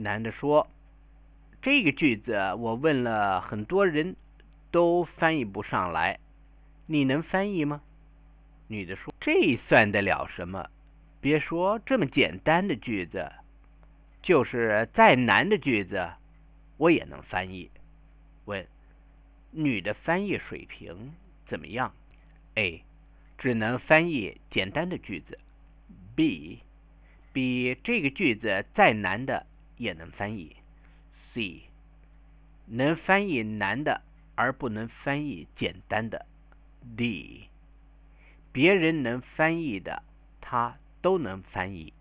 男的说：这个句子我问了很多人，都翻译不上来，你能翻译吗？女的说：这算得了什么？别说这么简单的句子，就是再难的句子，我也能翻译。问：女的翻译水平怎么样？A. 只能翻译简单的句子。B. 比这个句子再难的也能翻译。C. 能翻译难的，而不能翻译简单的。D. 别人能翻译的，他都能翻译。